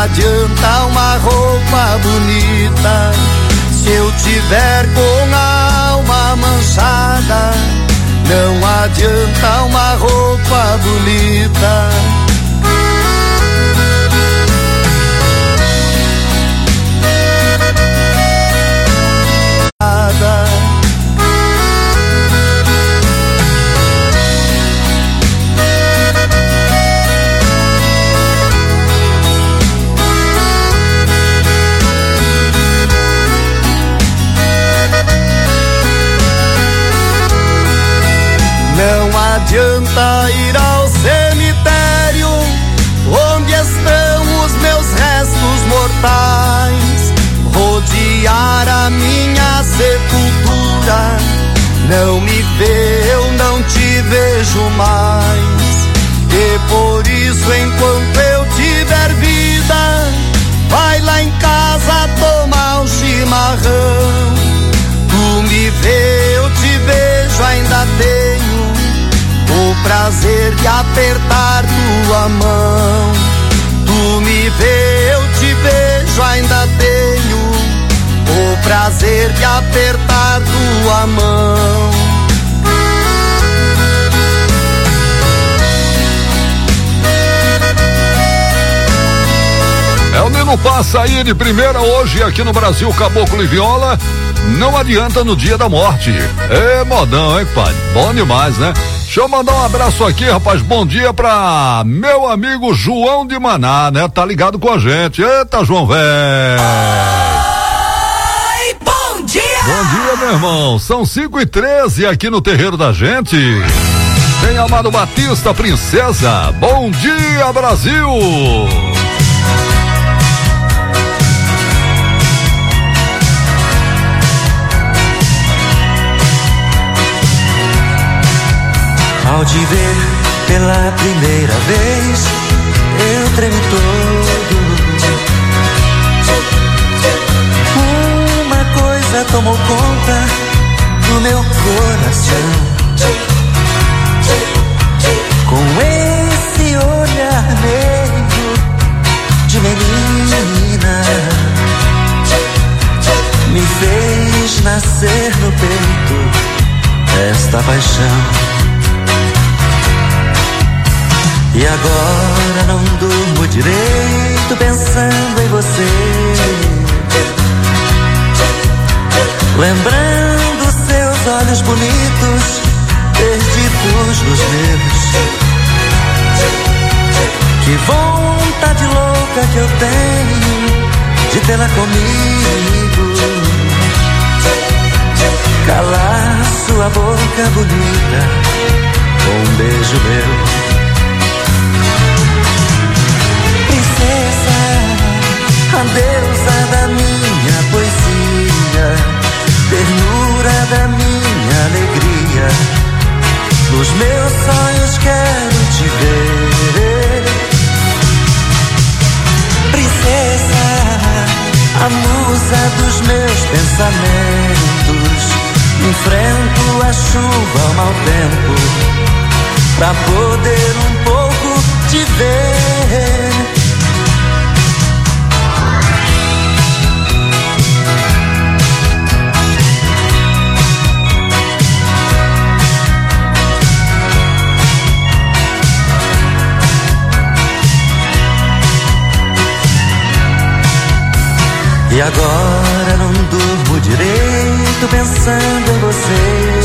adianta uma roupa bonita se eu tiver com a alma manchada. Não adianta uma roupa bonita. Não adianta ir ao cemitério onde estão os meus restos mortais, rodear a minha sepultura. Não me vê, eu não te vejo mais. E por isso, enquanto eu tiver vida, vai lá em casa tomar um chimarrão. Tu me vê, eu te vejo, ainda tenho o prazer de apertar tua mão. Tu me vê, eu te vejo, ainda tenho o prazer de apertar tua mão. É o Nino Passa aí de primeira hoje aqui no Brasil, Caboclo e Viola. Não adianta no dia da morte. É modão, hein, pai? Bom demais, né? Deixa eu mandar um abraço aqui, rapaz. Bom dia pra meu amigo João de Maná, né? Tá ligado com a gente. Eita, João velho. Bom dia! Bom dia, meu irmão. São 5h13 aqui no terreiro da gente. Tem Amado Batista, princesa. Bom dia, Brasil. Ao te ver pela primeira vez, eu tremi todo. Uma coisa tomou conta do meu coração. Com esse olhar negro de menina, me fez nascer no peito esta paixão. E agora não durmo direito pensando em você, lembrando seus olhos bonitos perdidos nos meus. Que vontade louca que eu tenho de tê-la comigo, calar sua boca bonita com um beijo meu. A deusa da minha poesia, ternura da minha alegria, nos meus sonhos quero te ver. Princesa, a musa dos meus pensamentos, enfrento a chuva ao mau tempo, pra poder um pouco te ver. E agora não durmo direito pensando em você,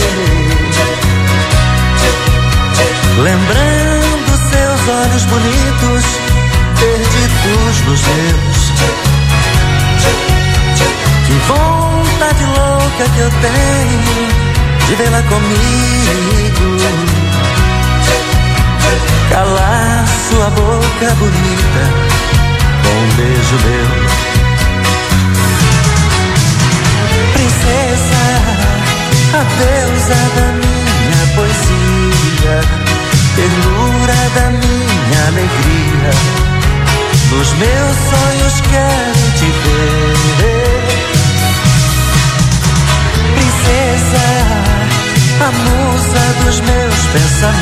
lembrando seus olhos bonitos perdidos nos meus. Que vontade louca que eu tenho de vê-la comigo, calar sua boca bonita com um beijo meu. Princesa, a deusa da minha poesia, ternura da minha alegria, nos meus sonhos quero te ver. Princesa, a musa dos meus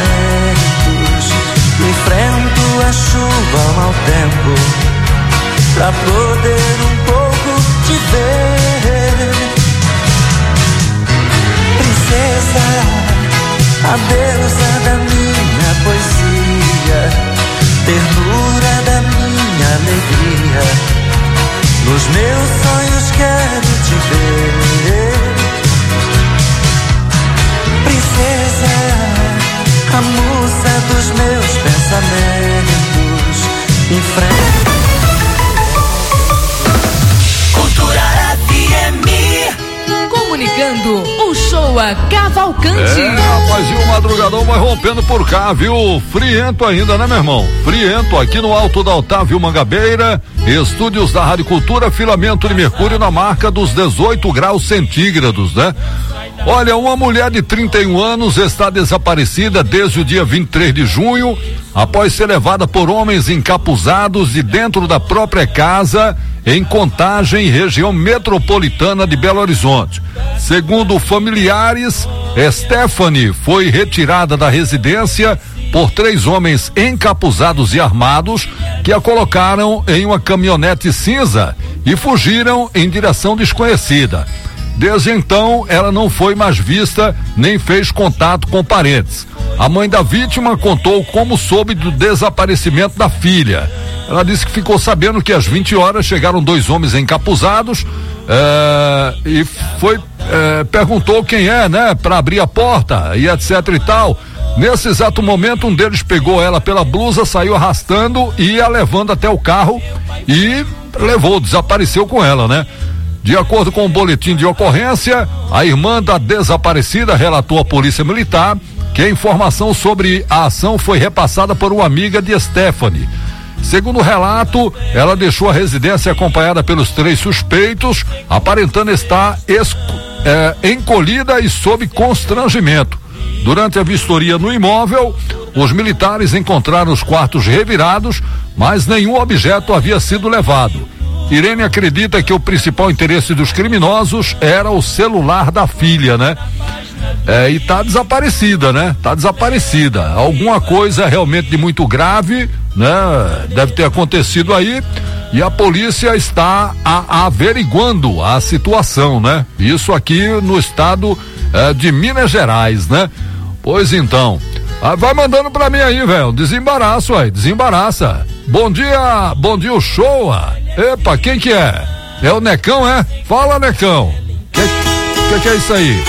pensamentos, enfrento a chuva ao mau tempo, pra poder um pouco te ver. Princesa, a deusa da minha poesia, ternura da minha alegria, nos meus sonhos quero te ver. Princesa, a musa dos meus pensamentos, em frente. Cultura FM. Comunicando o show a Cavalcante. Rapaz, e o madrugadão vai rompendo por cá, viu? Friento ainda, né, meu irmão? Friento aqui no alto da Otávio Mangabeira, estúdios da Rádio Cultura, filamento de mercúrio na marca dos 18 graus centígrados, né? Olha, uma mulher de 31 anos está desaparecida desde o dia 23 de junho, após ser levada por homens encapuzados de dentro da própria casa, em Contagem, região metropolitana de Belo Horizonte. Segundo familiares, Stephanie foi retirada da residência por 3 homens encapuzados e armados que a colocaram em uma caminhonete cinza e fugiram em direção desconhecida. Desde então, ela não foi mais vista nem fez contato com parentes. A mãe da vítima contou como soube do desaparecimento da filha. Ela disse que ficou sabendo que às 20 horas chegaram 2 homens encapuzados e perguntou quem é, né, para abrir a porta e etc e tal. Nesse exato momento, um deles pegou ela pela blusa, saiu arrastando e ia levando até o carro e desapareceu com ela, né? De acordo com o boletim de ocorrência, a irmã da desaparecida relatou à Polícia Militar que a informação sobre a ação foi repassada por uma amiga de Stephanie. Segundo o relato, ela deixou a residência acompanhada pelos 3 suspeitos, aparentando estar encolhida e sob constrangimento. Durante a vistoria no imóvel, os militares encontraram os quartos revirados, mas nenhum objeto havia sido levado. Irene acredita que o principal interesse dos criminosos era o celular da filha, né? E tá desaparecida, né? Tá desaparecida. Alguma coisa realmente de muito grave, né? Deve ter acontecido aí e a polícia está averiguando a situação, né? Isso aqui no estado de Minas Gerais, né? Pois então, vai mandando pra mim aí, velho, desembaraço aí, desembaraça. Bom dia o show. Epa, quem que é? É o Necão, é? Fala, Necão. Que é isso aí?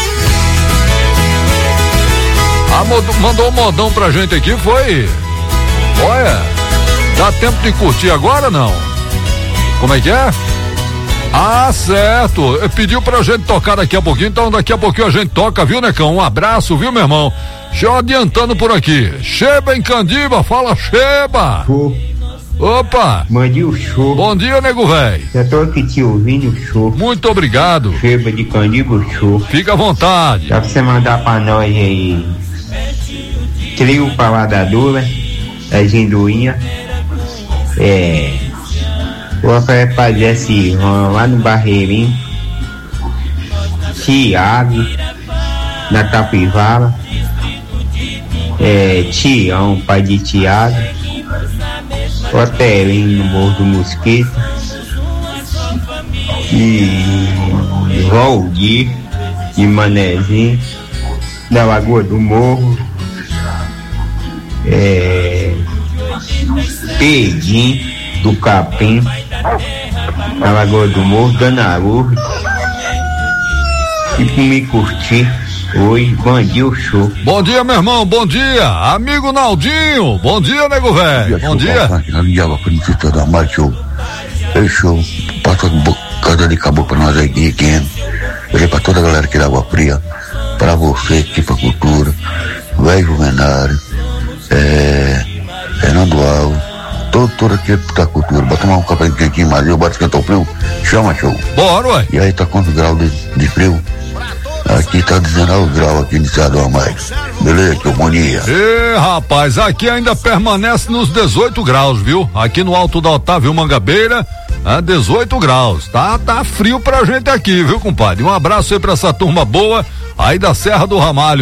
Mandou um modão pra gente aqui, foi? Olha, dá tempo de curtir agora, não? Como é que é? Ah, certo, pediu pra gente tocar daqui a pouquinho, então daqui a pouquinho a gente toca, viu, Necão? Um abraço, viu, meu irmão? Deixa eu adiantando por aqui. Sheba em Candiba, fala, Sheba. Opa! Mande o show. Bom dia, nego velho. Já tô aqui te ouvindo o show. Muito obrigado. Sheba de Candiba, o show. Fica à vontade. Dá pra você mandar pra nós aí trio paladadura, as endoinhas. Vou fazer assim, lá no Barreirinho, Tiago, na Capivala, Tião, pai de Tiago, Otelinho no Morro do Mosquito, e Valdir de Manezinho, da Lagoa do Morro, Pedinho do Capim, na Lagoa do Morro, Dona Lourdes, e pra me curtir hoje, bom dia o show. Bom dia, meu irmão, bom dia, amigo Naldinho, bom dia, nego velho, bom dia. Da mais show, show, passa cada de caboclo pra nós aí, quem pra toda a galera aqui da Água Fria, pra você, Tifa Cultura, Velho Juvenário, Fernando Alves, toda aqui da cultura, bota tomar um café quentinho, mas eu bato esquentar o frio, chama show. Bora, ué. E aí tá quantos graus de frio? Aqui tá 19 graus aqui de Estado a mais. Beleza, que bom dia. Rapaz, aqui ainda permanece nos 18 graus, viu? Aqui no alto da Otávio Mangabeira, 18 graus. Tá frio pra gente aqui, viu, compadre? Um abraço aí pra essa turma boa aí da Serra do Ramalho, viu?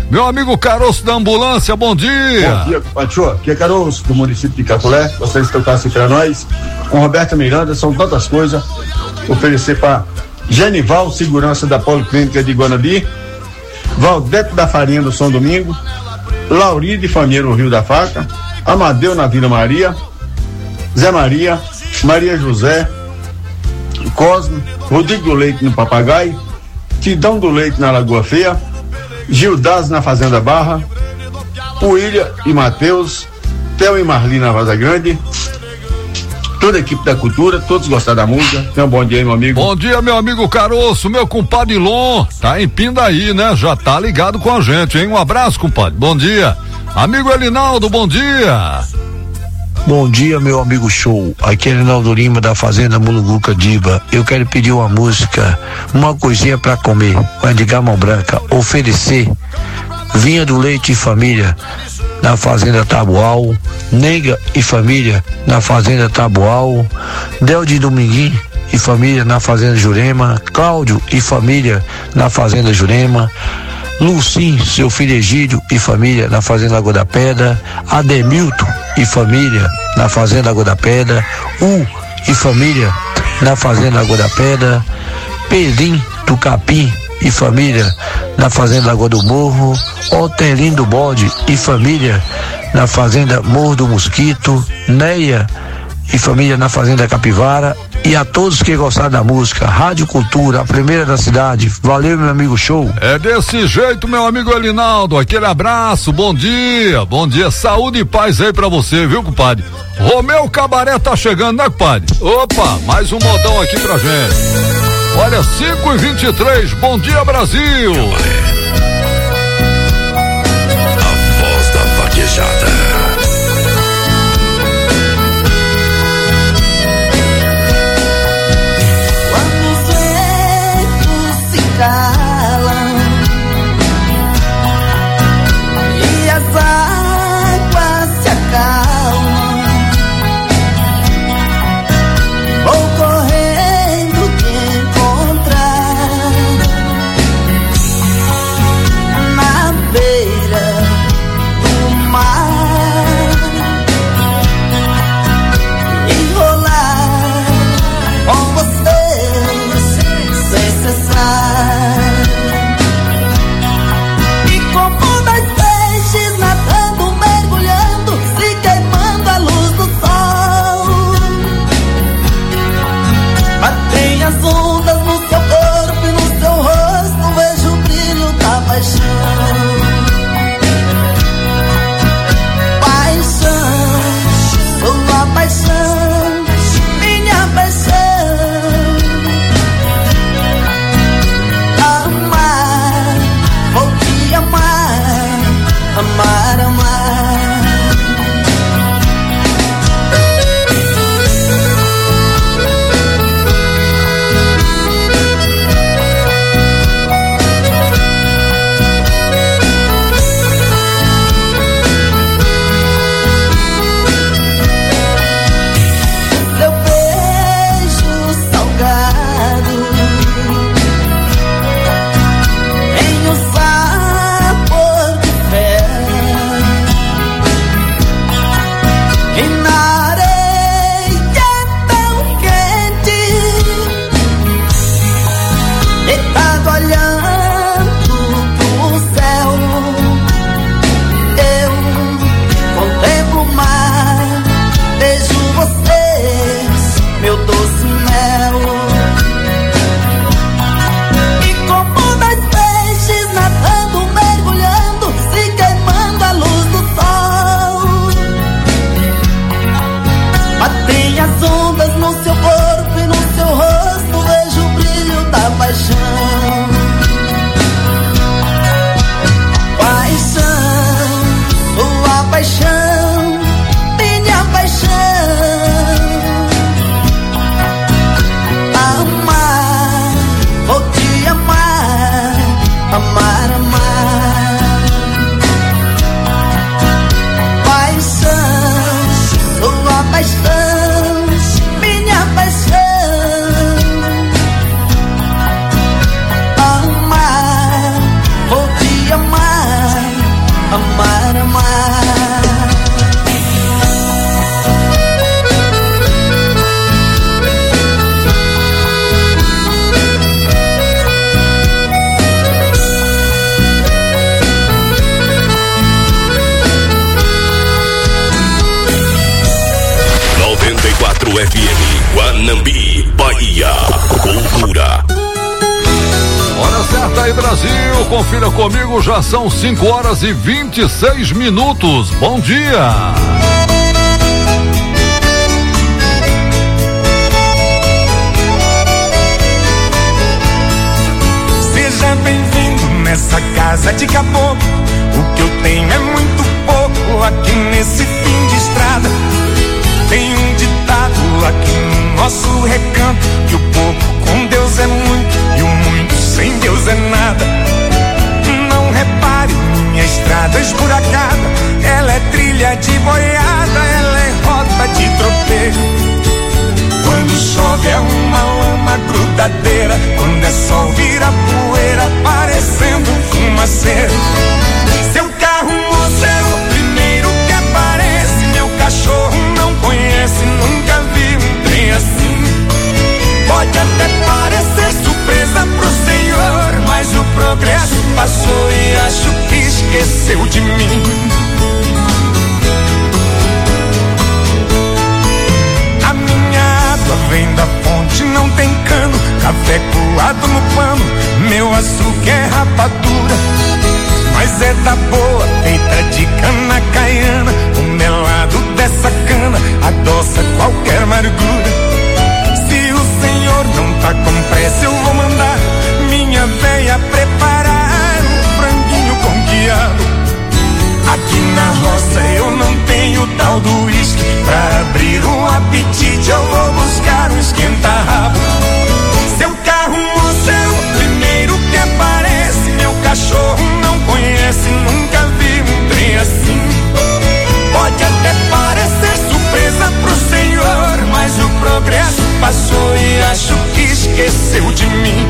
Meu amigo Caroço da Ambulância, bom dia. Bom dia, Pacho. Aqui é Caroço, do município de Caculé. Vocês tocassem para nós. Com Roberta Miranda, são tantas coisas. Oferecer para Genival, segurança da Policlínica de Guanabi. Valdete da Farinha do São Domingo. Lauride Família no Rio da Faca. Amadeu na Vila Maria. Zé Maria. Maria José. Cosme. Rodrigo do Leite no Papagaio. Tidão do Leite na Lagoa Feia. Gildás na Fazenda Barra, William e Matheus, Theo e Marli na Vaza Grande, toda a equipe da cultura, todos gostaram da música. Tenha um bom dia aí, meu amigo. Bom dia, meu amigo Caroço, meu compadre Lon, tá em Pindaí, né? Já tá ligado com a gente, hein? Um abraço, compadre, bom dia. Amigo Elinaldo, bom dia. Bom dia, meu amigo show. Aqui é Elinaldo Lima da Fazenda Mulunguca Diba. Eu quero pedir uma música, uma coisinha pra comer. Com Edgar Mão Branca. Oferecer Vinha do Leite e Família na Fazenda Taboal. Nega e Família na Fazenda Taboal. Del de Dominguinho e Família na Fazenda Jurema. Cláudio e Família na Fazenda Jurema. Lucim, seu filho Egídio e família na Fazenda Lagoa da Pedra. Ademilton e família na Fazenda Lagoa da Pedra. E família na Fazenda Lagoa da Pedra. Pedrinho do Capim e família na Fazenda Lagoa do Morro. Otelino do Bode e família na Fazenda Morro do Mosquito. Neia e família na Fazenda Capivara. E a todos que gostaram da música, Rádio Cultura, a primeira da cidade. Valeu, meu amigo show. É desse jeito, meu amigo Elinaldo. Aquele abraço, bom dia, saúde e paz aí pra você, viu, compadre? Romeu Cabaré tá chegando, né, compadre? Opa, mais um modão aqui pra gente. Olha, 5h23, bom dia, Brasil. A voz da vaquejada. Calam e as águas se acalmam. Vou correndo te encontrar na beira do mar. FM Guanambi, Bahia. Cultura. Hora certa aí, Brasil. Confira comigo, já são 5h26. Bom dia. Seja bem-vindo nessa casa de caboclo. O que eu tenho é muito pouco aqui nesse fim de estrada. Tem um ditado aqui no nosso recanto, que o pouco com Deus é muito e o muito sem Deus é nada. Não repare, minha estrada esburacada, ela é trilha de boiada, ela é rota de tropeiro. Quando chove é uma lama grudadeira, quando é sol vira poeira, parecendo um fumaceiro. Seu carro, moço, é o primeiro que aparece. Meu cachorro não conhece, nunca vi um trem assim. Pode até parecer surpresa pro senhor, mas o progresso passou e acho que esqueceu de mim. A minha água vem da fonte, não tem cano, café coado no pano, meu açúcar é rapadura, mas é da boa, feita de cana caiana. O melado dessa cana adoça qualquer amargura. Se o senhor não tá com pressa, eu vou mandar minha véia preparar um franguinho com quiabo. Aqui na roça eu não tenho tal do uísque, pra abrir um apetite eu vou buscar um esquenta-rabo. Seu carro, moço, é o primeiro que aparece. Meu cachorro não conhece, nunca vi um trem assim. Pode até parecer surpresa pro senhor, mas o progresso passou e acho que esqueceu de mim.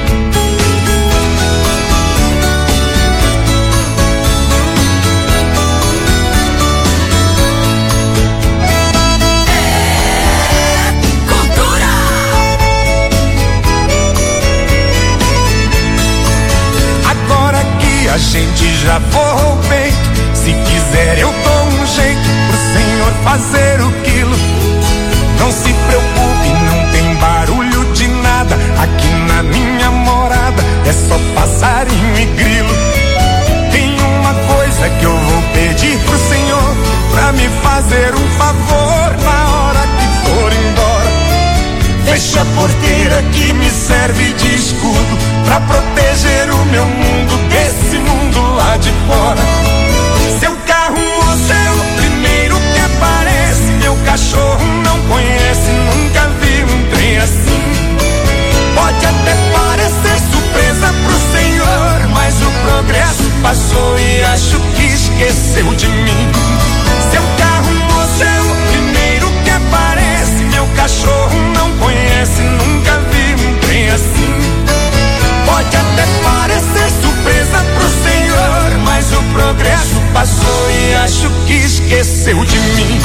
Agora que a gente já forrou o peito, se quiser eu dou um jeito pro senhor fazer o quilo. Não se preocupe, não tem barulho de nada aqui na minha morada, é só passarinho e grilo. Tem uma coisa que eu vou pedir pro senhor, pra me fazer um favor na hora que for embora. Fecha a porteira que me serve de escudo, pra proteger o meu mundo desse mundo lá de fora. Seu carro, moço, é o primeiro que aparece. Meu cachorro não conhece, nunca vi um trem assim. Pode até parecer surpresa pro senhor, mas o progresso passou e acho que esqueceu de mim. Seu carro, moço, é o primeiro que aparece. Meu cachorro não conhece, nunca vi um trem assim. Pode até parecer surpresa pro senhor, mas o progresso passou e acho que esqueceu de mim.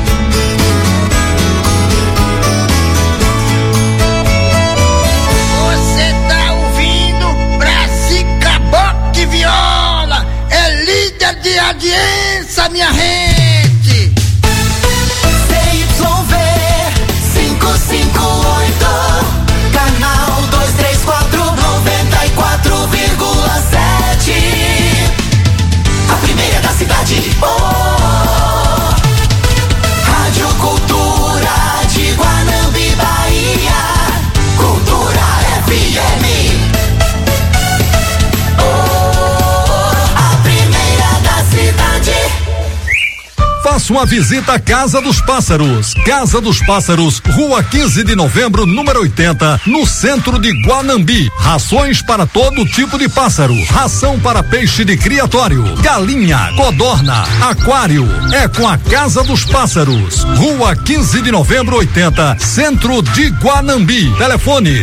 Você tá ouvindo Brassica Boca e Viola, é líder de audiência, minha gente. CYV 558, canal 234, 94,7. A primeira da cidade. Rádio Cultura de Guanambi, Bahia. Cultura FM. A primeira da cidade. Faça uma visita à Casa dos Pássaros. Casa dos Pássaros, Rua 15 de Novembro, número 80, no centro de Guanambi. Rações para todo tipo de pássaro. Ração para peixe de criatório, galinha, codorna, aquário. É com a Casa dos Pássaros. Rua 15 de Novembro, 80, centro de Guanambi. Telefone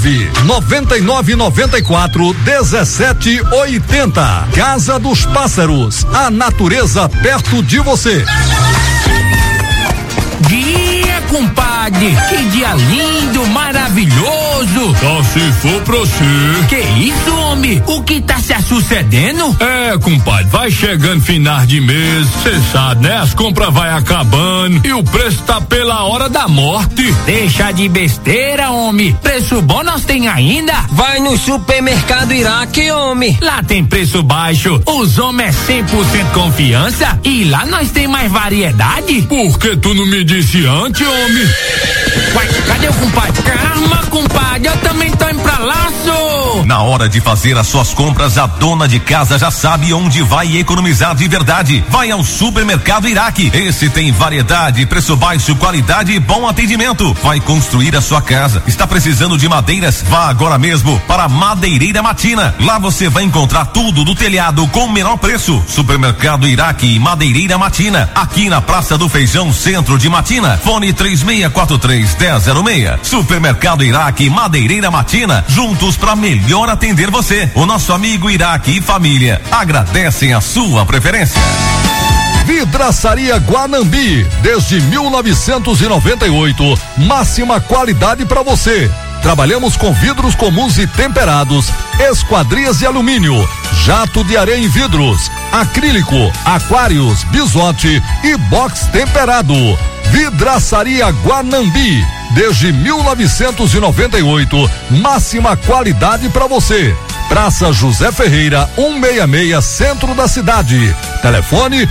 999941780. Casa dos Pássaros. A natureza perto de você. Dia compadre, que dia lindo, maravilhoso. Só se for pra você. Que isso, homem? O que tá se sucedendo? Compadre, vai chegando final de mês, cê sabe, né? As compras vai acabando e o preço tá pela hora da morte. Deixa de besteira, homem. Preço bom nós tem ainda. Vai no supermercado Iraque, homem. Lá tem preço baixo, os homens é 100% confiança e lá nós tem mais variedade. Por que tu não me disse antes, homem? Uai, cadê o compadre? Calma, compadre, eu também tô indo pra lá, sou. Na hora de fazer as suas compras, a dona de casa já sabe onde vai economizar de verdade. Vai ao supermercado Iraque. Esse tem variedade, preço baixo, qualidade e bom atendimento. Vai construir a sua casa. Está precisando de madeiras? Vá agora mesmo para Madeireira Matina. Lá você vai encontrar tudo do telhado com o menor preço. Supermercado Iraque e Madeireira Matina. Aqui na Praça do Feijão, centro de Matina. Fone 3643-1006. Supermercado Iraque e Madeireira Matina. Juntos para melhor atender você. O nosso amigo Iraque e família agradecem a sua preferência. Vidraçaria Guanambi, desde 1998, máxima qualidade para você. Trabalhamos com vidros comuns e temperados, esquadrias de alumínio, jato de areia em vidros, acrílico, aquários, bisote e box temperado. Vidraçaria Guanambi, desde 1998, máxima qualidade para você. Praça José Ferreira, 166, centro da cidade. Telefone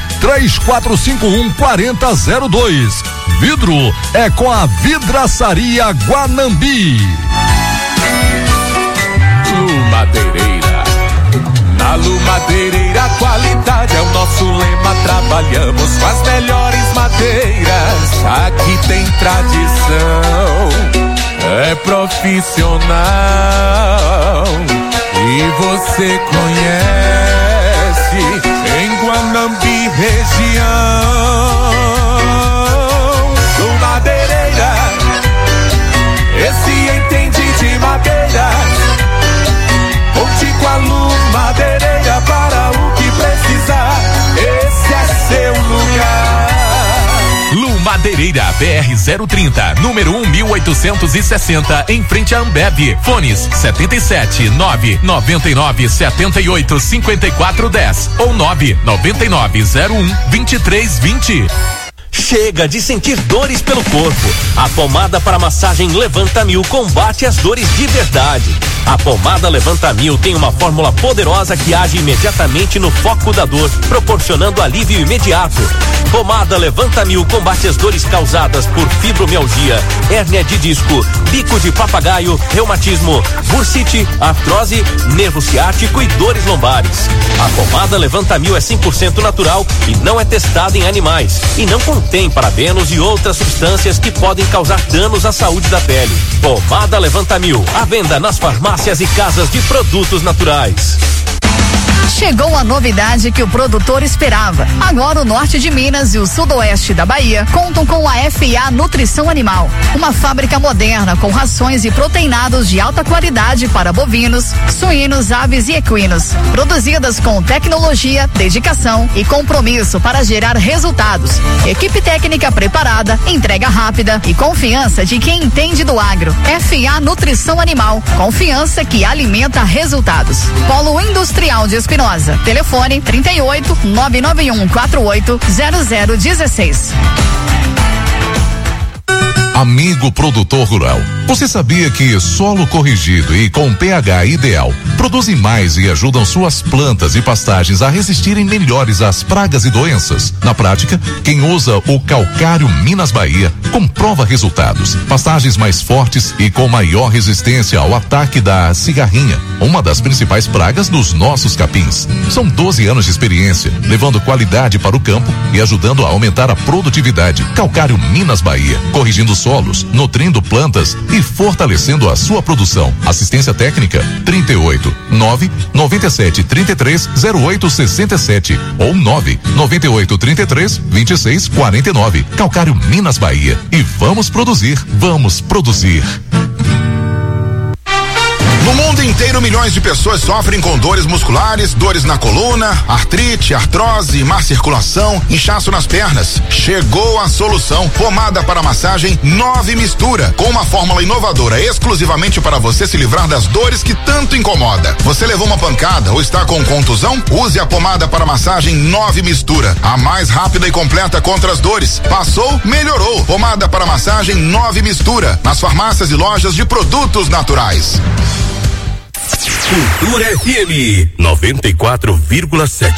3451-4002. Vidro é com a Vidraçaria Guanambi. Lumadeireira. Na Lumadeireira, qualidade é o nosso lema. Trabalhamos com as melhores madeiras. Aqui tem tradição, é profissional. E você conhece em Guanambi região. Lumadeireira, esse entende de madeiras. Conte com a Lumadeireira para o que precisar. Esse é seu lugar. Lumadeireira BR-030, número 1860, em frente a Ambev. Fones 77-999-78-5410 ou 999-01-2320. Chega de sentir dores pelo corpo. A pomada para massagem Levanta Mil combate as dores de verdade. A pomada Levanta Mil tem uma fórmula poderosa que age imediatamente no foco da dor, proporcionando alívio imediato. Pomada Levanta Mil combate as dores causadas por fibromialgia, hérnia de disco, bico de papagaio, reumatismo, bursite, artrose, nervo ciático e dores lombares. A pomada Levanta Mil é 100% natural e não é testada em animais e não contém parabenos e outras substâncias que podem causar danos à saúde da pele. Pomada Levanta Mil, à venda nas farmácias e casas de produtos naturais. Chegou a novidade que o produtor esperava. Agora o norte de Minas e o sudoeste da Bahia contam com a FA Nutrição Animal, uma fábrica moderna com rações e proteinados de alta qualidade para bovinos, suínos, aves e equinos, produzidas com tecnologia, dedicação e compromisso para gerar resultados. Equipe técnica preparada, entrega rápida e confiança de quem entende do agro. FA Nutrição Animal, confiança que alimenta resultados. Polo Industrial de Espinosa. Telefone 38 991 48 0016. Amigo produtor rural, você sabia que solo corrigido e com pH ideal produzem mais e ajudam suas plantas e pastagens a resistirem melhores às pragas e doenças? Na prática, quem usa o calcário Minas Bahia comprova resultados. Pastagens mais fortes e com maior resistência ao ataque da cigarrinha, uma das principais pragas dos nossos capins. São 12 anos de experiência, levando qualidade para o campo e ajudando a aumentar a produtividade. Calcário Minas Bahia, corrigindo solos, nutrindo plantas e fortalecendo a sua produção. Assistência técnica 38 997 33 08 67 ou 998 33 26 49. Calcário Minas Bahia. E vamos produzir, vamos produzir. No mundo inteiro, milhões de pessoas sofrem com dores musculares, dores na coluna, artrite, artrose, má circulação, inchaço nas pernas. Chegou a solução. Pomada para massagem 9 Mistura, com uma fórmula inovadora exclusivamente para você se livrar das dores que tanto incomoda. Você levou uma pancada ou está com contusão? Use a pomada para massagem 9 Mistura, a mais rápida e completa contra as dores. Passou, melhorou. Pomada para massagem 9 Mistura, nas farmácias e lojas de produtos naturais. Cultura FM 94,7.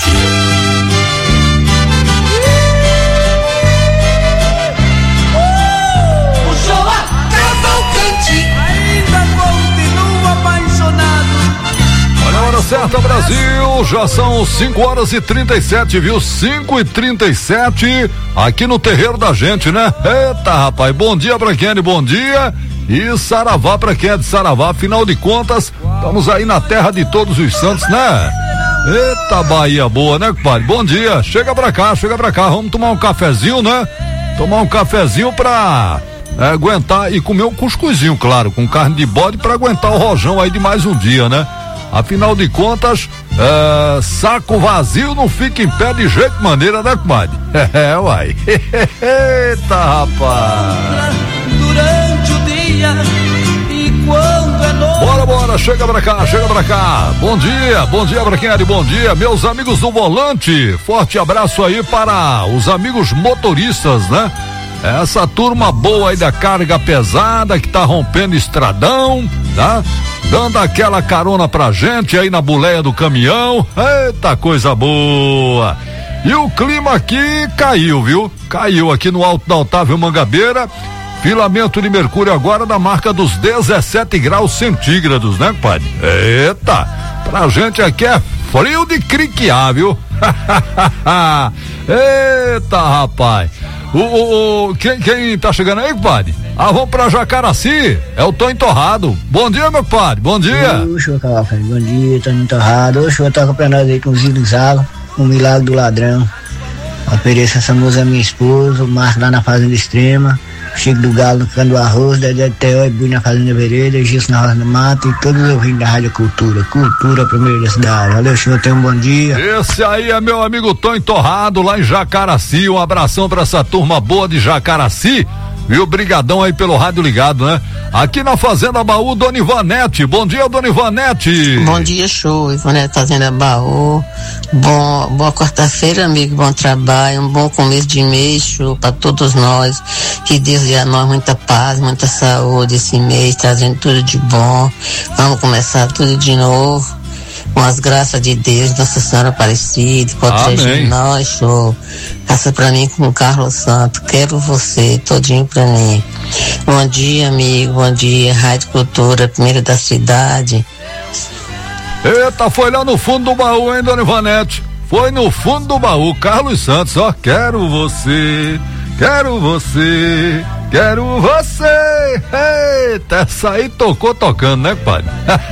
O show Cavalcante ainda continua apaixonado. Olha a hora certa, Brasil, já são 5h37, viu? 5h37 aqui no terreiro da gente, né? Eita, rapaz, bom dia pra quem é de bom dia e saravá pra quem é de saravá, afinal de contas, estamos aí na terra de todos os santos, né? Eita, Bahia boa, né, compadre? Bom dia, chega pra cá, vamos tomar um cafezinho, né? Tomar um cafezinho pra aguentar e comer um cuscuzinho, claro, com carne de bode pra aguentar o rojão aí de mais um dia, né? Afinal de contas, saco vazio não fica em pé de jeito e maneira, né, comadre? Uai. Eita, rapaz. Durante o dia e quando é noite. Bora, chega pra cá. Bom dia pra quem é de bom dia, meus amigos do volante. Forte abraço aí para os amigos motoristas, né? Essa turma boa aí da carga pesada que tá rompendo estradão, tá? Dando aquela carona pra gente aí na boleia do caminhão. Eita, coisa boa. E o clima aqui caiu, viu? Caiu aqui no alto da Otávio Mangabeira. Filamento de mercúrio agora na marca dos 17 graus centígrados, né, compadre? Eita, pra gente aqui é frio de criquiar, viu? Eita, rapaz. Quem tá chegando aí, compadre? Vamos pra Jacaraci, é o Tonho Torrado. Bom dia, meu compadre, bom dia. Bom dia, Tonho Torrado. O senhor toca pra nós aí com o Zigue-Zague, o Milagre do Ladrão. Ofereço essa música a minha esposa, o Marco lá na Fazenda Extrema, Chico do Galo no Cano do Arroz, Dedé de Teó e Bui na Fazenda Vereda, Gilson na Roça do Mato e todos os ouvintes da Rádio Cultura, primeira da cidade. Valeu, senhor, tenha um bom dia. Esse aí é meu amigo Tonho Torrado, lá em Jacaraci. Um abração pra essa turma boa de Jacaraci. Viu? Brigadão aí pelo rádio ligado, né? Aqui na Fazenda Baú, Dona Ivanete. Bom dia, Dona Ivanete. Bom dia, show. Ivanete, Fazenda Baú. Boa quarta-feira, amigo. Bom trabalho. Um bom começo de mês, show, pra todos nós. Que Deus dê a nós muita paz, muita saúde esse mês, trazendo tudo de bom. Vamos começar tudo de novo. Com as graças de Deus, Nossa Senhora Aparecida, protege nós, show. Passa pra mim com o Carlos Santo, quero você, todinho pra mim. Bom dia, amigo, bom dia, Rádio Cultura, primeira da cidade. Eita, foi lá no fundo do baú, hein, Dona Ivanete? Foi no fundo do baú, Carlos Santos, ó, quero você, quero você, quero você. Eita, essa aí tocando, né, pai?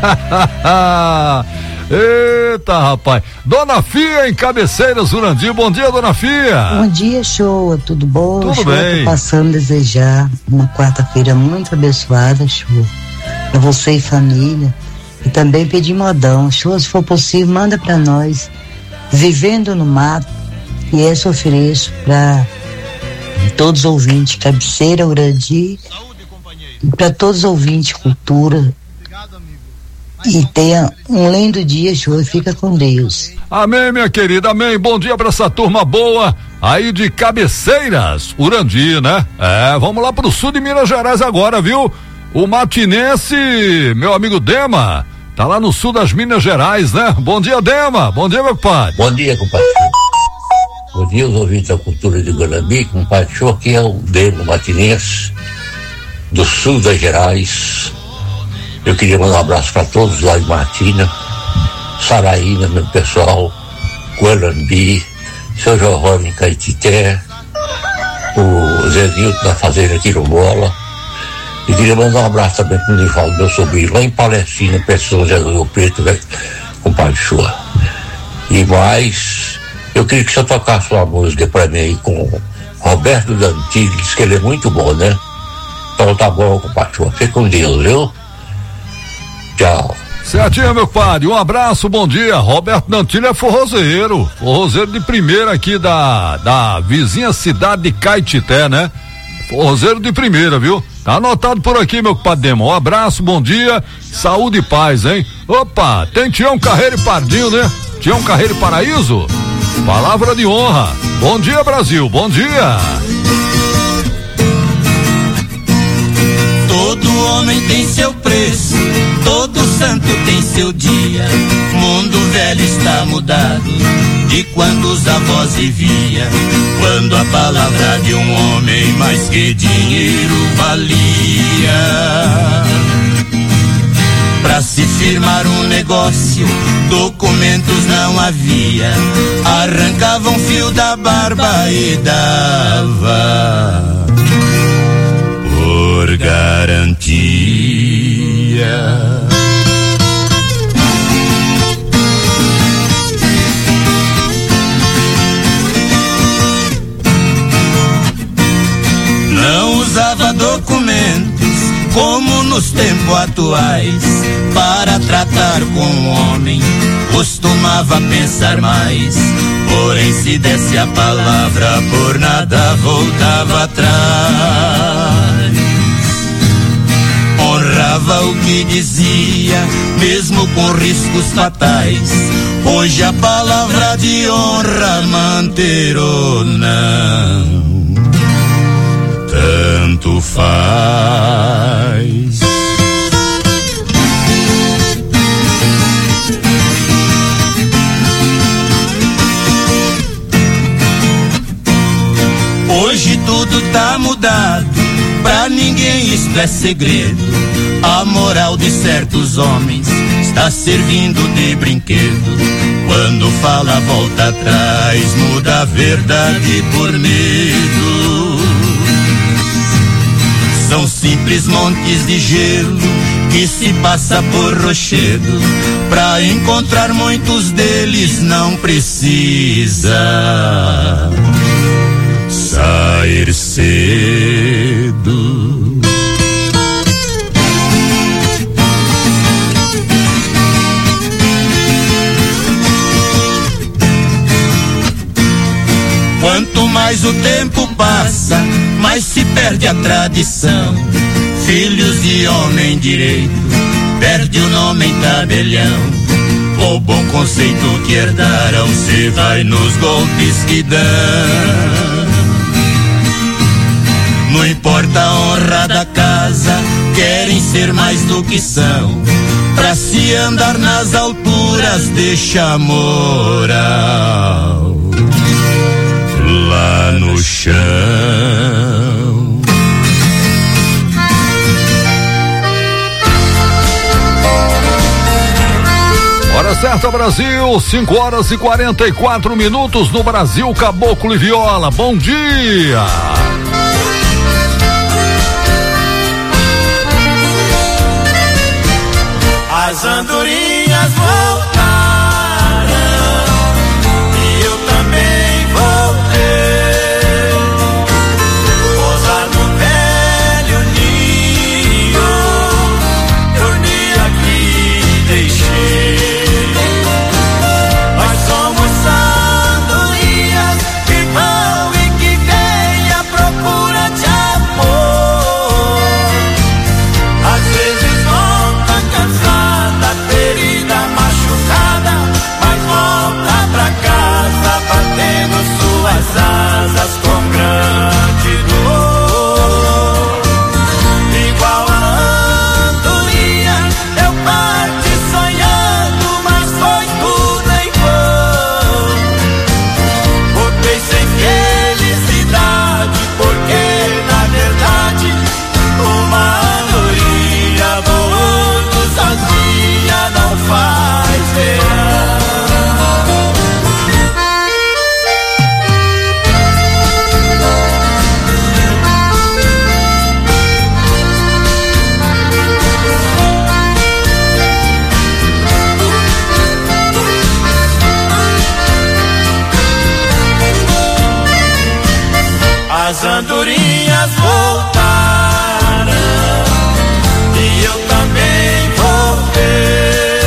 Eita, rapaz. Dona Fia em Cabeceiras, Urandir. Bom dia, Dona Fia. Bom dia, show. Tudo bom? Tudo show, bem. Tô passando a desejar uma quarta-feira muito abençoada, show. Pra você e família. E também pedir modão. Show, se for possível, manda pra nós. Vivendo no Mato. E essa eu ofereço pra todos os ouvintes. Cabeceira, Urandir. E pra todos os ouvintes, Cultura. E tenha um lindo dia, show, e fica com Deus. Amém, minha querida, amém. Bom dia pra essa turma boa aí de Cabeceiras, Urandir, né? Vamos lá pro sul de Minas Gerais agora, viu? O matinense, meu amigo Dema, tá lá no sul das Minas Gerais, né? Bom dia, Dema. Bom dia, meu compadre. Bom dia, compadre. Bom dia, os ouvintes da Cultura de Guanambi, compadre. Show, aqui é o Dema matinense, do sul das Gerais. Eu queria mandar um abraço para todos lá de Martina, Saraína, meu pessoal, Guanambi, seu Jorrone em Caetité, o Zezinho da Fazenda Quirombola. E queria mandar um abraço também para o Nivaldo, meu sobrinho, lá em Palestina, pessoas de Rio Preto, velho, compadre Chua. E mais, eu queria que você tocasse uma música para mim aí com Roberto Dantilli, diz que ele é muito bom, né? Então tá bom, compadre Chua. Fique com Deus, viu? Tchau. Certinho, meu padre, um abraço, bom dia. Roberto Dantilho é forrozeiro de primeira aqui da vizinha cidade de Caetité, né? Forrozeiro de primeira, viu? Tá anotado por aqui, meu padre Demo. Um abraço, bom dia, saúde e paz, hein? Opa, tem Tião Carreiro e Pardinho, né? Tião Carreiro e Paraíso? Palavra de honra. Bom dia, Brasil, bom dia. Todo homem tem seu preço, todo santo tem seu dia. Mundo velho está mudado de quando os avós viviam, quando a palavra de um homem mais que dinheiro valia. Pra se firmar um negócio, documentos não havia, arrancava um fio da barba e dava por garantia. Não usava documentos como nos tempos atuais, para tratar com o homem costumava pensar mais, porém se desse a palavra por nada voltava atrás. Honrava o que dizia, mesmo com riscos fatais. Hoje a palavra de honra manter ou não, tanto faz. Hoje tudo tá mudado, pra ninguém isto é segredo. A moral de certos homens está servindo de brinquedo. Quando fala volta atrás, muda a verdade por medo. São simples montes de gelo que se passa por rochedo. Pra encontrar muitos deles não precisa sair cedo. Quanto mais o tempo passa, mais se perde a tradição. Filhos de homem direito, perde o nome em tabelião. O bom conceito que herdaram se vai nos golpes que dão. Não importa a honra da casa, querem ser mais do que são. Pra se andar nas alturas, deixa a moral lá no chão. Hora certa, Brasil, 5h44 no Brasil, Caboclo e Viola. Bom dia! As andorinhas voltaram e eu também voltei. Pousar no velho ninho, dormi aqui e deixei. Nós somos andorinhas que vão e que vêm à procura de amor. Às vezes volta cansada, ferida, machucada, mas volta pra casa batendo suas asas com grande dor. Igual a andorinha eu parti sonhando, mas foi tudo em vão. Voltei sem felicidade, porque na verdade uma andorinha voando sozinha não faz verão. As andorinhas voltaram e eu também voltei.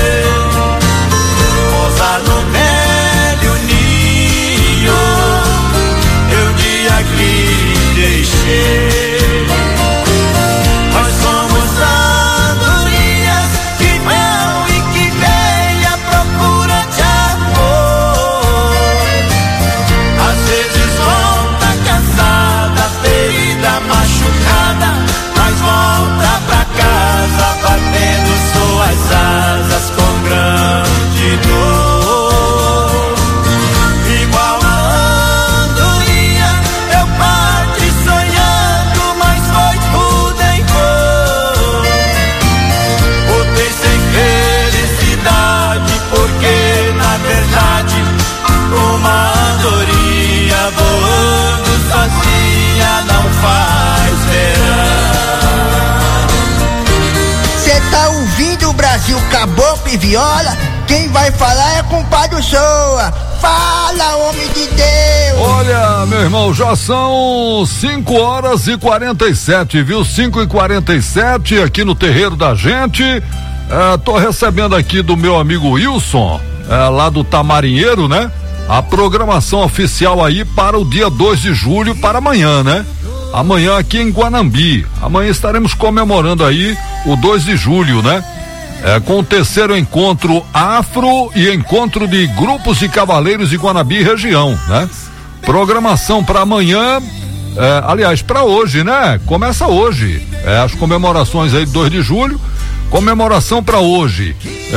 Brasil Caboclo e Viola, quem vai falar é compadre Shoa. Fala, homem de Deus! Olha, meu irmão, já são 5h47, viu? 5h47 aqui no terreiro da gente. Tô recebendo aqui do meu amigo Wilson, lá do Tamarinheiro, né? A programação oficial aí para o dia 2 de julho, para amanhã, né? Amanhã aqui em Guanambi. Amanhã estaremos comemorando aí o 2 de julho, né? Com o terceiro encontro afro e encontro de grupos de cavaleiros de Guanambi e região, né? Programação para amanhã, aliás, para hoje, né? Começa hoje, as comemorações aí de 2 de julho, comemoração para hoje,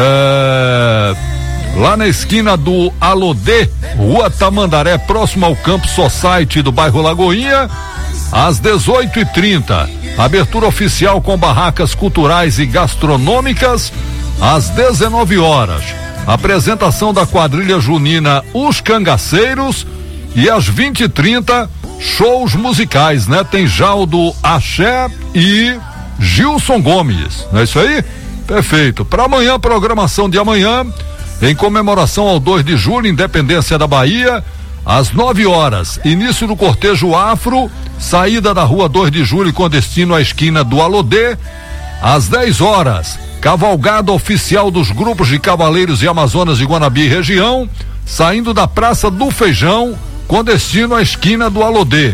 lá na esquina do Alodê, Rua Tamandaré, próximo ao Campo Society do bairro Lagoinha, às 18h30. Abertura oficial com barracas culturais e gastronômicas às 19h. Apresentação da quadrilha junina Os Cangaceiros e às 20h30 shows musicais, né? Tem Jaldo Axé e Gilson Gomes, não é isso aí? Perfeito. Para amanhã, programação de amanhã, em comemoração ao 2 de julho, independência da Bahia, às 9h, início do cortejo afro, saída da rua 2 de julho com destino à esquina do Alodê. Às 10h, cavalgada oficial dos grupos de cavaleiros e amazonas de Guanambi e região, saindo da Praça do Feijão com destino à esquina do Alodê.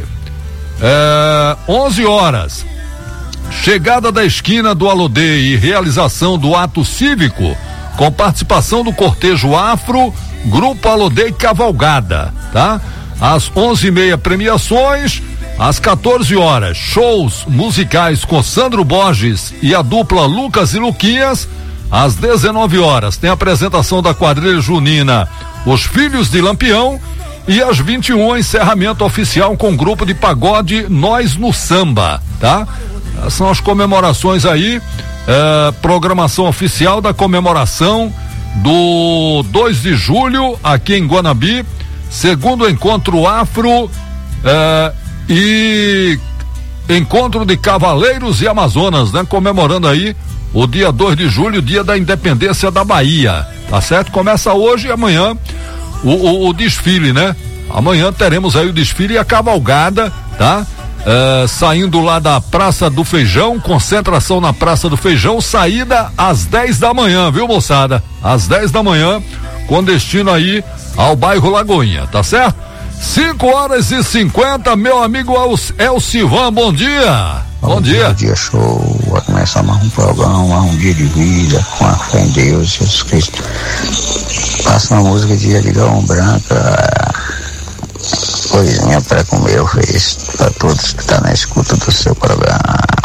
11h, chegada da esquina do Alodê e realização do ato cívico com participação do cortejo afro, Grupo Alodê e Cavalgada, tá? Às 11h30, premiações. Às 14h, shows musicais com Sandro Borges e a dupla Lucas e Luquinhas. Às 19h, tem apresentação da quadrilha junina Os Filhos de Lampião. E às 21h, encerramento oficial com o grupo de pagode Nós no Samba, tá? São as comemorações aí, programação oficial da comemoração do 2 de julho aqui em Guanambi, segundo encontro afro e encontro de cavaleiros e amazonas, né? Comemorando aí o dia 2 de julho, dia da independência da Bahia, tá certo? Começa hoje e amanhã o desfile, né? Amanhã teremos aí o desfile e a cavalgada, tá? Saindo lá da Praça do Feijão, concentração na Praça do Feijão, saída às 10 da manhã, viu, moçada? Às 10 da manhã, com destino aí ao bairro Lagoinha, tá certo? 5h50, meu amigo Elcivan, bom dia. Bom dia. Bom dia, show. Vai começar mais um programa, mais um dia de vida, com a fé em Deus, Jesus Cristo. Passa uma música de Edgar Branca, coisinha para comer, eu fiz para todos que estão na escuta do seu programa.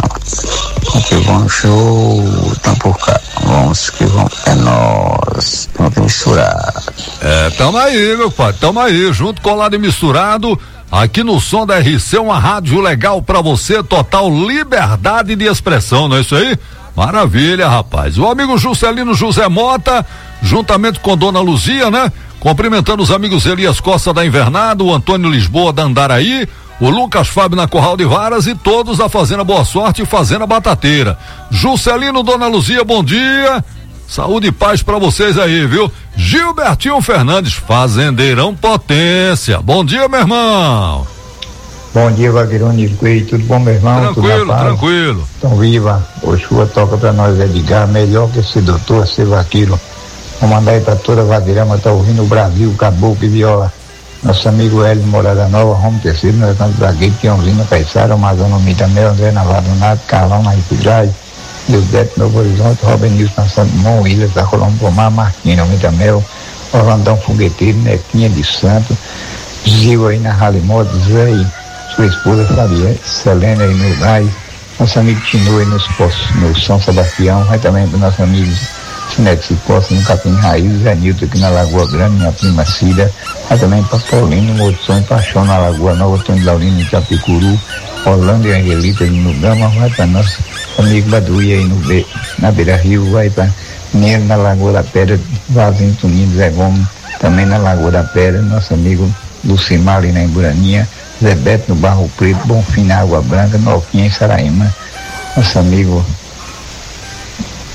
Que bom show, então por cá, vamos que vamos, é nós, vamos misturar. Tamo aí, meu pai, tamo aí, junto com o Lado e Misturado, aqui no som da RC, uma rádio legal pra você, total liberdade de expressão, não é isso aí? Maravilha, rapaz. O amigo Juscelino José Mota, juntamente com Dona Luzia, né? Cumprimentando os amigos Elias Costa da Invernada, o Antônio Lisboa da Andaraí, o Lucas Fábio na Corral de Varas e todos da Fazenda Boa Sorte e Fazenda Batateira. Juscelino, Dona Luzia, bom dia. Saúde e paz pra vocês aí, viu? Gilbertinho Fernandes, fazendeirão potência. Bom dia, meu irmão. Bom dia, Vagueirone, tudo bom, meu irmão? Tranquilo, tranquilo. Então, viva. O Chua toca pra nós, Edgar, melhor que esse doutor, ser vaqueiro. Vou mandar aí pra toda a Vagueirama, tá ouvindo o Brasil, Caboclo e Viola. Nosso amigo Hélio Morada Nova, Romo Terceiro, nós estamos Bragueiro, Tiãozinho, Caiçara, Amazonas, Mitamel, André Navarro Nato, Carlão, na Ripilhai, Deusdete, Novo Horizonte, Robin Nilson, Santo Mon, Ilha, da Colombo, Pomar, Marquinhos, Mitamel, Orlandão Fogueteiro, Netinha de Santo, Gil aí na Ralimoto, Zé e sua esposa Fabiana, Selena aí no Gás, nosso amigo Tinu aí no São Sebastião, vai também para nosso amigo Sinete Ciposta no Capim Raiz, Zé Nilton aqui na Lagoa Grande, minha prima Cida, vai também para Paulino, Moção e Paixão na Lagoa Nova, Tony Laurino em Chapicuru, Orlando e Angelita no Gama, vai para nosso amigo Baduí aí na Beira Rio, vai para Nero na Lagoa da Pedra, Vazinho Tuninho, Zé Gomes, também na Lagoa da Pedra, nosso amigo Lucimar ali na Emburaninha, Zé Beto no Barro Preto, Bonfim na Água Branca, Noquinha em Saraíma, nosso amigo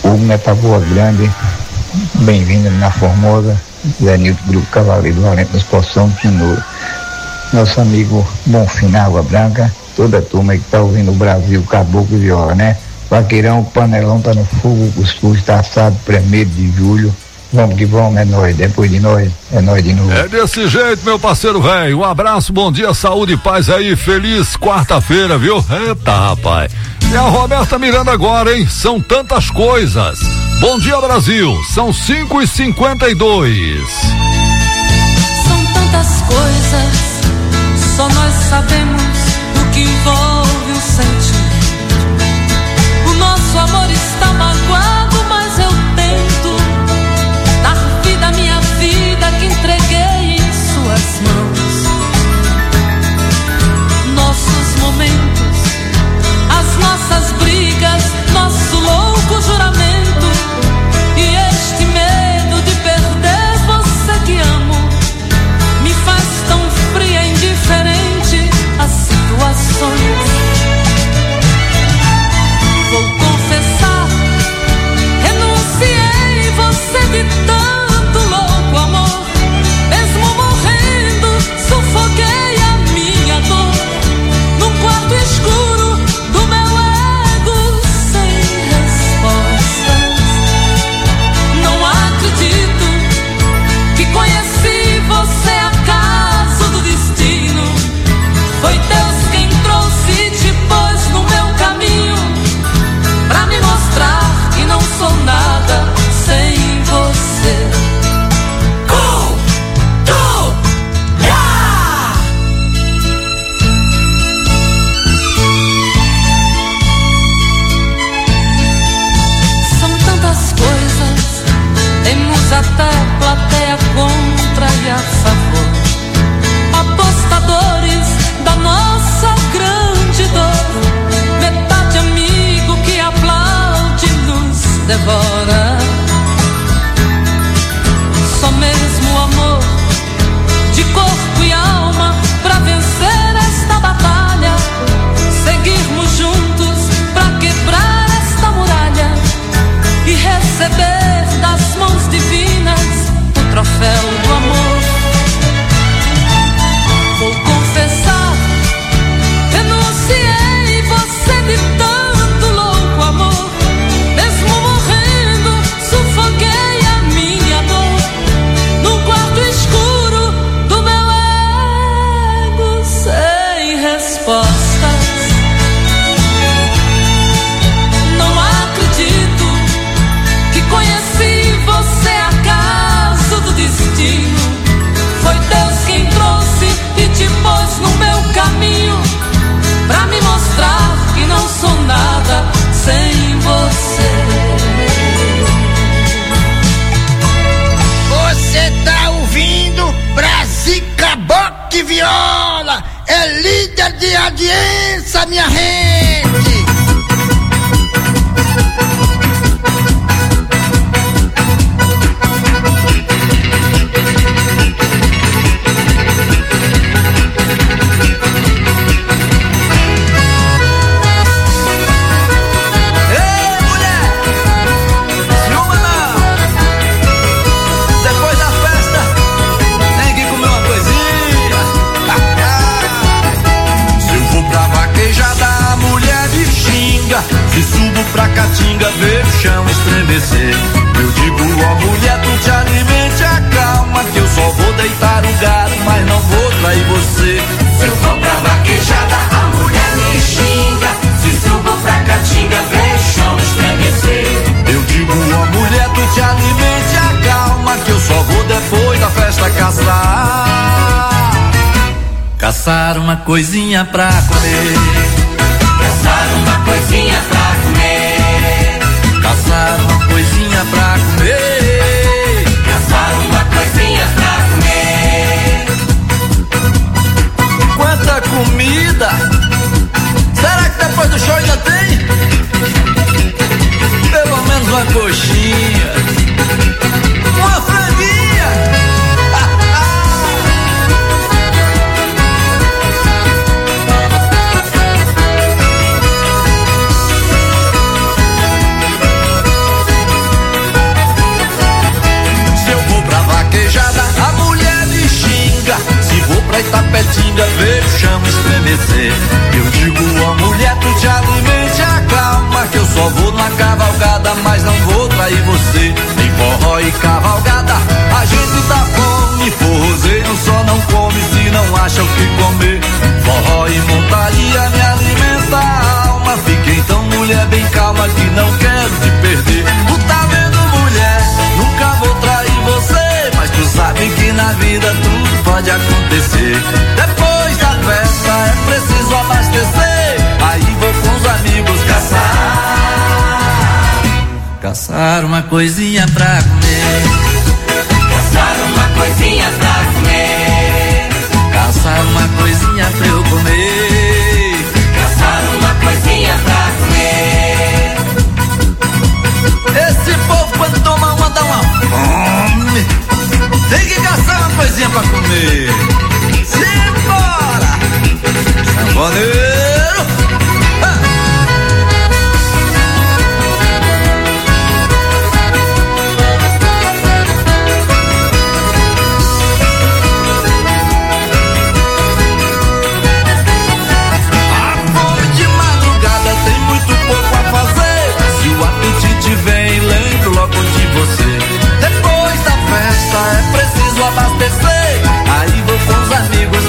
Hugo Neta Boa Grande, bem-vindo na Formosa, Zé Nilton Grupo Cavaleiro Valente nos Poção Pinura. Nosso amigo Bonfim na Água Branca, toda a turma que tá ouvindo o Brasil, Caboclo e Viola, né? Vaqueirão, o panelão tá no fogo, o cuscuz tá assado 1º de julho. Vamos que vamos, é nóis, depois de nós, é nóis de novo. É desse jeito, meu parceiro velho. Um abraço, bom dia, saúde e paz aí, feliz quarta-feira, viu? Eita, rapaz. E a Roberta Miranda agora, hein? São tantas coisas. Bom dia, Brasil, são 5h52. São tantas coisas, só nós sabemos o que envolve o sentimento. O nosso amor está magoado, mas eu tento dar vida à minha vida que entreguei em suas mãos. Nossos momentos, as nossas brigas, nosso louco juramento e este medo de perder você que amo me faz tão fria e indiferente às situações. Vou confessar, renunciei você de tanto louco amor. Mesmo morrendo, sufoquei a minha dor num quarto escuro do meu ego sem respostas. Não acredito que conheci você acaso do destino. Foi Deus quem trouxe e te pôs no meu caminho pra me mostrar que não sou nada sem você. São tantas coisas, temos até plateia contra e a favor, apostadores da nossa grande dor, metade amigo que aplaude nos devora. Só mesmo o amor de corpo e alma pra vencer esta batalha, seguirmos juntos pra quebrar esta muralha e receber das mãos divinas o troféu do amor. Vou confessar, renunciei você de tanto louco amor. Mesmo morrendo, sufoquei a minha dor num quarto escuro do meu ego sem respostas. Não acredito que conheci você acaso do destino. Foi Deus quem trouxe e te pôs no meu caminho pra me mostrar que não sou nada sem você. Você tá ouvindo Brasil Caboclo e Viola, é líder de audiência, minha gente. Se subo pra Caatinga, ver o chão estremecer. Eu digo, ó mulher, tu te alimente, acalma, que eu só vou deitar o gado, mas não vou trair você. Se eu for pra vaquejada, a mulher me xinga. Se subo pra Caatinga, ver o chão estremecer. Eu digo, ó mulher, tu te alimente, acalma, que eu só vou depois da festa caçar uma coisinha pra comer. Caçar uma coisinha pra comer. Caçar uma coisinha pra comer. Caçar uma coisinha pra comer. Quanta comida! Será que depois do show ainda tem? Pelo menos uma coxinha, uma franguinha. só vou numa cavalgada, mas não vou trair você. Em forró e cavalgada, a gente dá fome. Forrozeiro só não come se não acha o que comer. Forró e montaria me alimenta a alma. Fique então, mulher, bem calma que não quero te perder. Tu tá vendo, mulher, nunca vou trair você, mas tu sabe que na vida tudo pode acontecer. Depois da festa é preciso abastecer, aí vou com os amigos caçar uma coisinha pra comer. Caçar uma coisinha pra comer. Caçar uma coisinha pra eu comer. Caçar uma coisinha pra comer. Esse povo quando toma uma dá uma fome. Tem que caçar uma coisinha pra comer. Simbora! Sanfoneiro! Vem, lembro logo de você. Depois da festa é preciso abastecer, aí vou com os amigos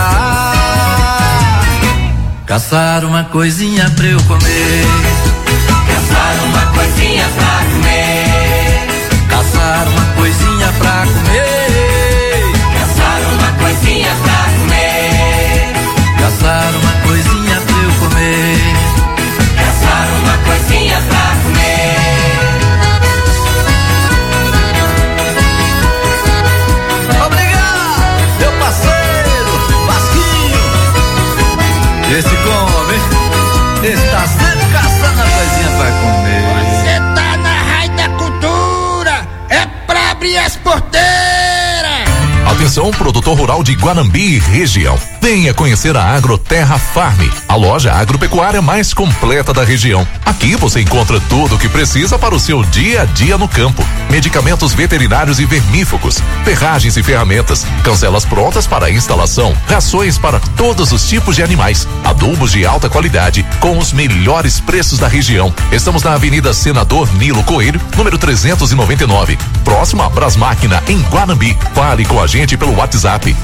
caçar uma coisinha pra eu comer. Caçar uma coisinha pra comer. Caçar uma coisinha pra comer. Caçar uma coisinha pra comer. Caçar uma coisinha pra eu comer. Caçar uma coisinha pra comer. Esse come, está sempre caçando a coisinha pra comer. Você tá na raia da cultura, é pra abrir as porteiras. Atenção, produtor rural de Guanambi e região. Venha conhecer a Agroterra Farm, a loja agropecuária mais completa da região. Aqui você encontra tudo o que precisa para o seu dia a dia no campo. Medicamentos veterinários e vermífugos, ferragens e ferramentas, cancelas prontas para instalação, rações para todos os tipos de animais, adubos de alta qualidade com os melhores preços da região. Estamos na Avenida Senador Nilo Coelho, número 399, próximo a Brasmáquina, em Guanambi. Fale com a gente pelo WhatsApp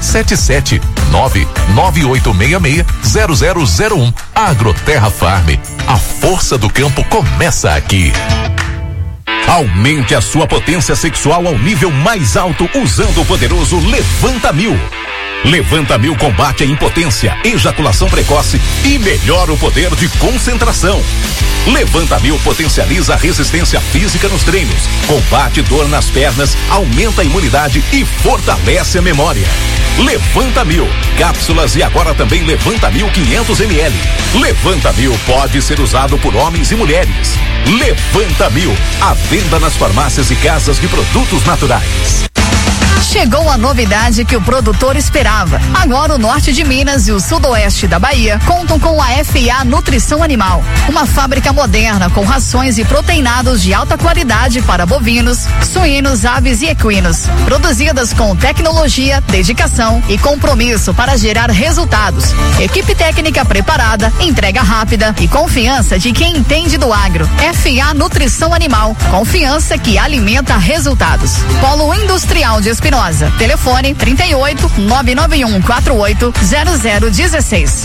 77998660001. Agroterra Farm. A força do campo começa aqui. Aumente a sua potência sexual ao nível mais alto usando o poderoso Levanta Mil. Levanta Mil combate a impotência, ejaculação precoce e melhora o poder de concentração. Levanta Mil potencializa a resistência física nos treinos, combate dor nas pernas, aumenta a imunidade e fortalece a memória. Levanta Mil, cápsulas e agora também Levanta Mil 500 ml. Levanta Mil pode ser usado por homens e mulheres. Levanta Mil, à venda nas farmácias e casas de produtos naturais. Chegou a novidade que o produtor esperava. Agora o norte de Minas e o sudoeste da Bahia contam com a FA Nutrição Animal, uma fábrica moderna com rações e proteinados de alta qualidade para bovinos, suínos, aves e equinos, produzidas com tecnologia, dedicação e compromisso para gerar resultados. Equipe técnica preparada, entrega rápida e confiança de quem entende do agro. FA Nutrição Animal, confiança que alimenta resultados. Polo Industrial de Espinosa. Telefone 38 991 48 0016.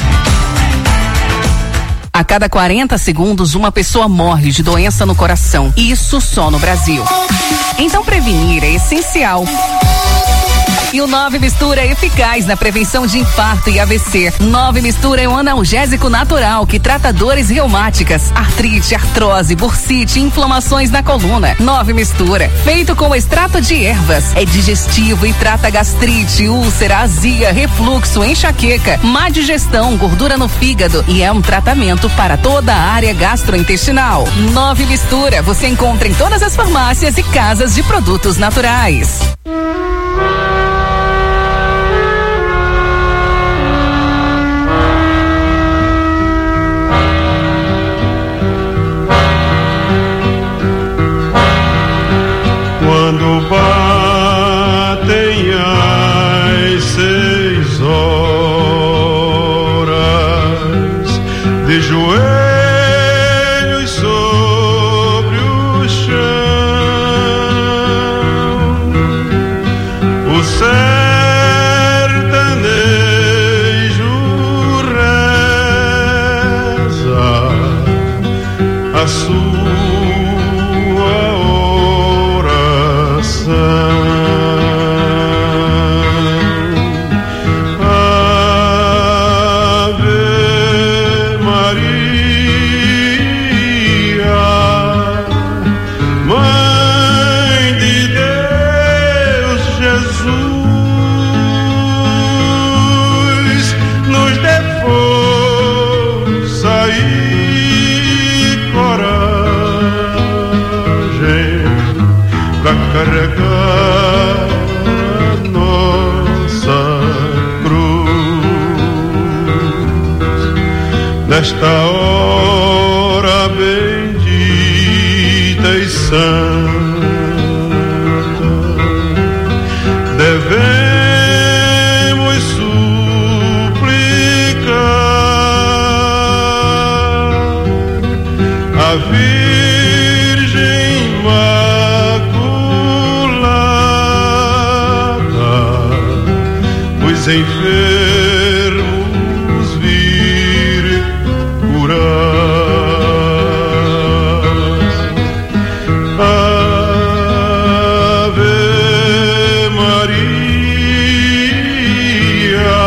A cada 40 segundos, uma pessoa morre de doença no coração. Isso só no Brasil. Então prevenir é essencial. E o 9 Mistura é eficaz na prevenção de infarto e AVC. 9 Mistura é um analgésico natural que trata dores reumáticas, artrite, artrose, bursite e inflamações na coluna. 9 Mistura, feito com extrato de ervas, é digestivo e trata gastrite, úlcera, azia, refluxo, enxaqueca, má digestão, gordura no fígado e é um tratamento para toda a área gastrointestinal. 9 Mistura, você encontra em todas as farmácias e casas de produtos naturais. Quando batem as 6 horas, de joelhos sou carregar nossa cruz nesta hora bendita e santa. Devemos suplicar a Virgem enfermos vir curar. Ave Maria,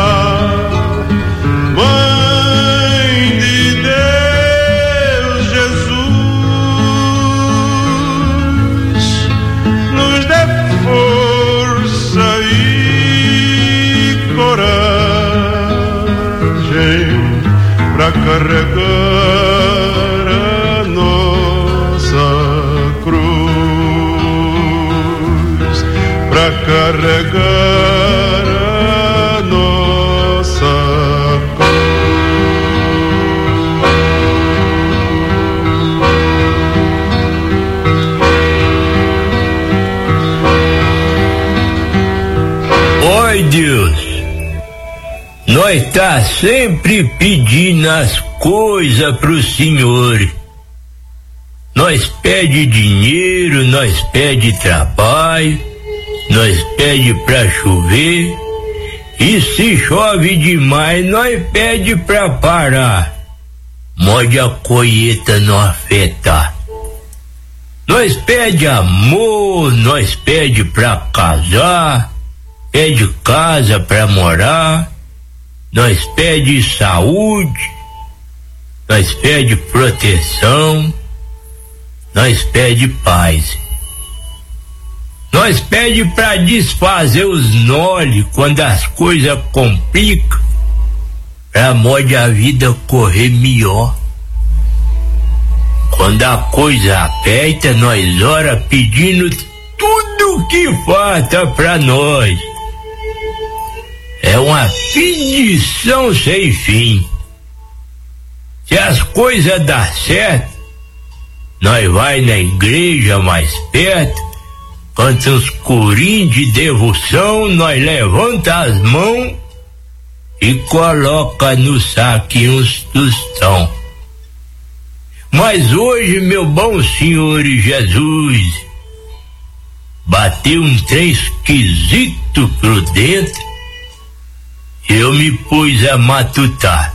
Mãe de Deus Jesus, nos dê força e coragem pra carregar a nossa cruz, pra carregar a nossa Oi, Deus, nós tá sempre pedindo as coisas pro Senhor. Nós pede dinheiro, nós pede trabalho, nós pede pra chover, e se chove demais, nós pede pra parar, mode a colheita não afetar. Nós pede amor, nós pede pra casar, pede casa pra morar, nós pede saúde, nós pede proteção, nós pede paz. Nós pede pra desfazer os nole quando as coisas complicam, pra modo a vida correr melhor. Quando a coisa aperta, nós ora pedindo tudo que falta pra nós. É uma pedição sem fim. Se as coisas dão certo, nós vai na igreja mais perto, canta uns corinhos de devoção, nós levanta as mãos e coloca no saquinho uns tostão. Mas hoje, meu bom Senhor Jesus, bateu um trem esquisito por dentro, eu me pus a matutar.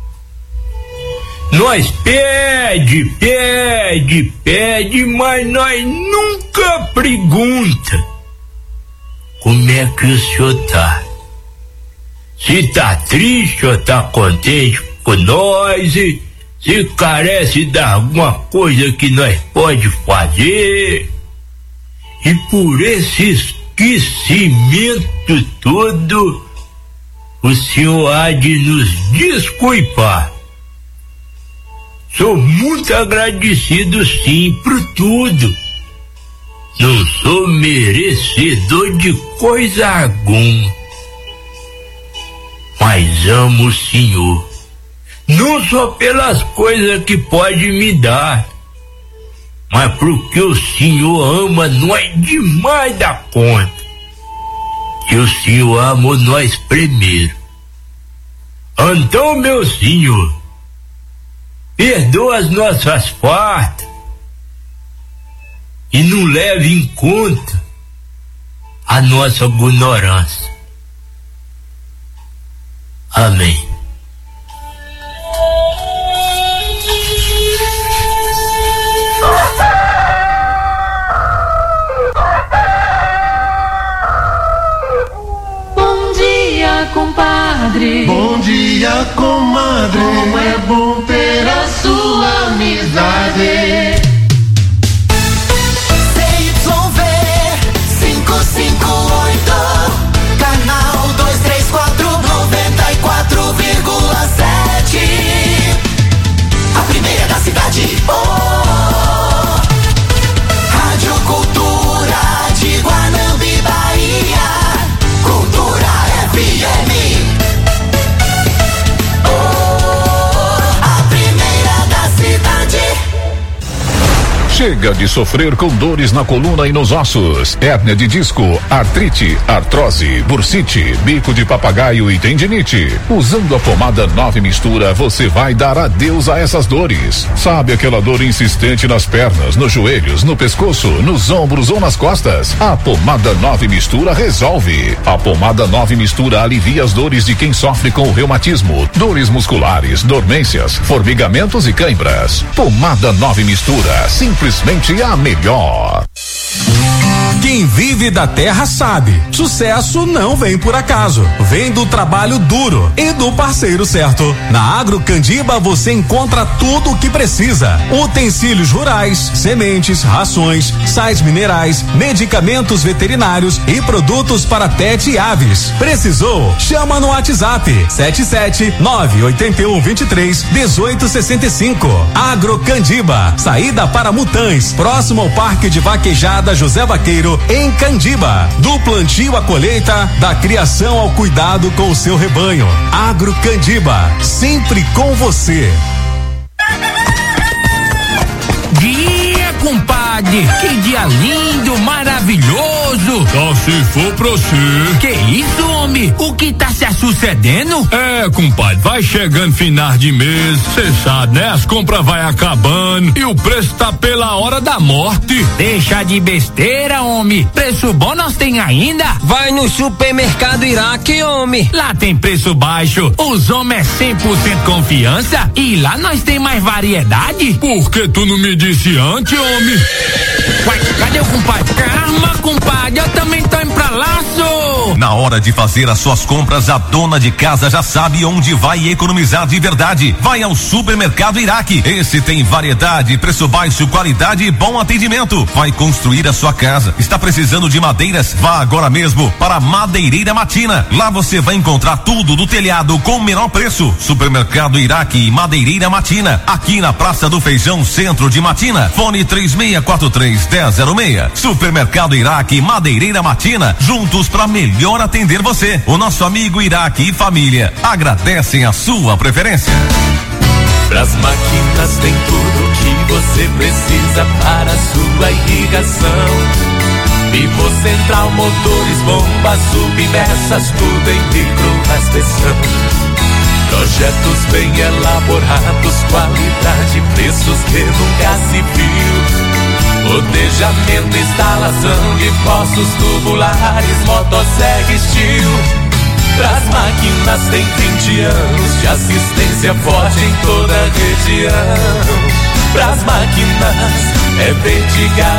Nós pede, mas nós nunca pergunta como é que o senhor tá. Se tá triste ou tá contente com nós, se carece de alguma coisa que nós pode fazer. E por esse esquecimento todo, o senhor há de nos desculpar. Sou muito agradecido sim por tudo. Não sou merecedor de coisa alguma, mas amo o Senhor. Não só pelas coisas que pode me dar, mas porque o Senhor ama nós demais da conta. Que o Senhor amou nós primeiro. Então, meu Senhor, perdoa as nossas faltas e não leve em conta a nossa ignorância. Amém. minha comadre, como é bom ter a sua amizade. CYV 558, canal 234, 94,7. A primeira da cidade. Rádio Cultura de Guanambi, Bahia. Cultura FM. A primeira da cidade. Chega de sofrer com dores na coluna e nos ossos, hérnia de disco, artrite, artrose, bursite, bico de papagaio e tendinite. Usando a pomada 9 Mistura, você vai dar adeus a essas dores. Sabe aquela dor insistente nas pernas, nos joelhos, no pescoço, nos ombros ou nas costas? A pomada 9 Mistura resolve. A pomada 9 Mistura alivia as dores de quem sofre com o reumatismo, dores musculares, dormências, formigamentos e cãibras. Pomada 9 Mistura, simplesmente a melhor. Quem vive da terra sabe, sucesso não vem por acaso, vem do trabalho duro e do parceiro certo. Na Agro Candiba você encontra tudo o que precisa: utensílios rurais, sementes, rações, sais minerais, medicamentos veterinários e produtos para pet e aves. Precisou? Chama no WhatsApp 77981231865. Agro Candiba, saída para Mutães, próximo ao Parque de Vaquejada José Vaqueiro, em Candiba. Do plantio à colheita, da criação ao cuidado com o seu rebanho. Agro Candiba, sempre com você. Dia, compadre, que dia lindo, maravilhoso. Só se for pra você. Que isso, homem? O que tá se sucedendo? É, compadre, vai chegando final de mês, cê sabe, né? As compras vai acabando e o preço tá pela hora da morte. Deixa de besteira, homem. Preço bom nós tem ainda? Vai no supermercado Iraque, homem. Lá tem preço baixo, os homens é 100% confiança e lá nós tem mais variedade. Por que tu não me disse antes, homem? Uai, cadê o compadre? Calma, compadre, eu também tô indo pra lá, sô. Na hora de fazer as suas compras, a dona de casa já sabe onde vai economizar de verdade. Vai ao supermercado Iraque. Esse tem variedade, preço baixo, qualidade e bom atendimento. Vai construir a sua casa. Está precisando de madeiras? Vá agora mesmo para a Madeireira Matina. Lá você vai encontrar tudo do telhado com o menor preço. Supermercado Iraque e Madeireira Matina. Aqui na Praça do Feijão, centro de Matina. Fone 3643-1006. Supermercado Iraque e Madeireira Matina. Juntos para melhor atender você. O nosso amigo Iraque e família agradecem a sua preferência. Pras máquinas tem tudo que você precisa para a sua irrigação. Pivo central, motores, bombas, submersas, tudo em micro-raspeção. Projetos bem elaborados, qualidade, preços que nunca se viu. Rotejamento, instalação de poços tubulares, motosserra estilo. Pras máquinas tem 20 anos de assistência forte em toda a região. Pras máquinas é Vertigal.